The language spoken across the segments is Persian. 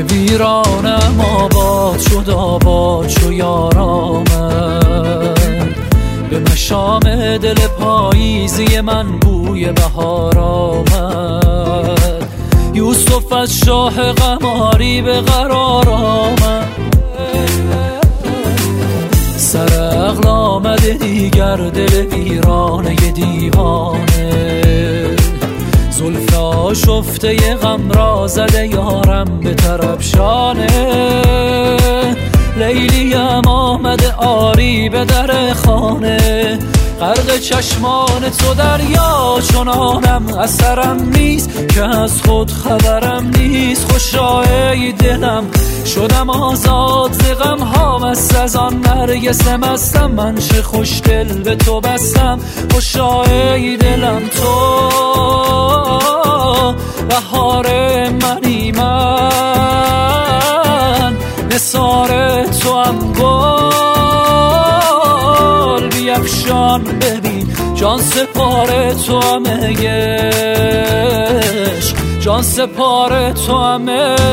ویرانم آباد شد، آباد شو یارامد. به مشام دل پاییزی من بوی بهار آمد. یوسف از شاه قماری به قرار آمد. سر عقل آمده دیگر دل ویرانه دیوانه. زلف آشفته غم را زده یارم به طرف شانه. لیلیم آمده آری به در خانه. غرق چشمان تو دریا چنانم اثرم نیست که از خود خبرم نیست. خوشا ای دلم شدم آزاد ز غم ها، مست از آن نرگس مستم. من چه خوش دل به تو بستم. خوشا ای دلم تو بهار منی، من نثار تو هم گل بیفشان. ببین جان سپار تو هم عشق، جان سپار تو هم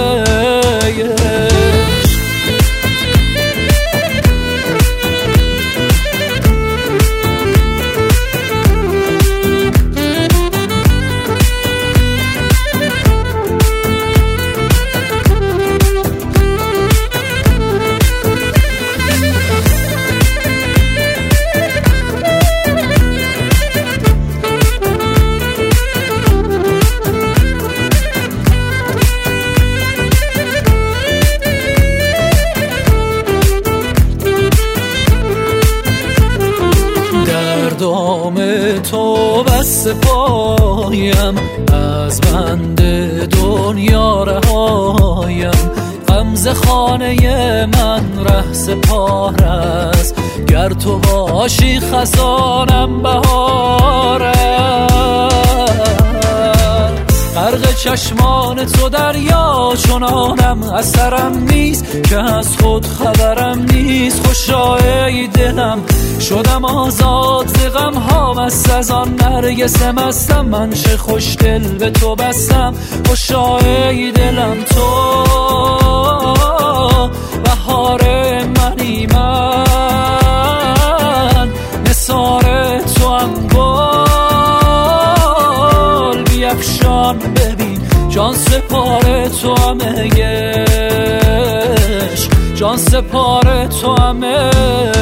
عشق. دام تو بس پایم، از بند دنیا رهایم. غمزه خانه من ره سپار است، گر تو باشی خزانم بهار است. غرق چشمان تو دریا چنانم اثرم نیست که از خود خبرم نیست. خوشا ای دلم شدم آزاد ز غم ها، مست از آن نرگس مستم. من چه خوش دل به تو بستم. خوشا ای دلم تو بهار منی، من نثار تو هم گل بیفشان. ببین جان سپار تو هم عشق، جان سپار تو هم عشق.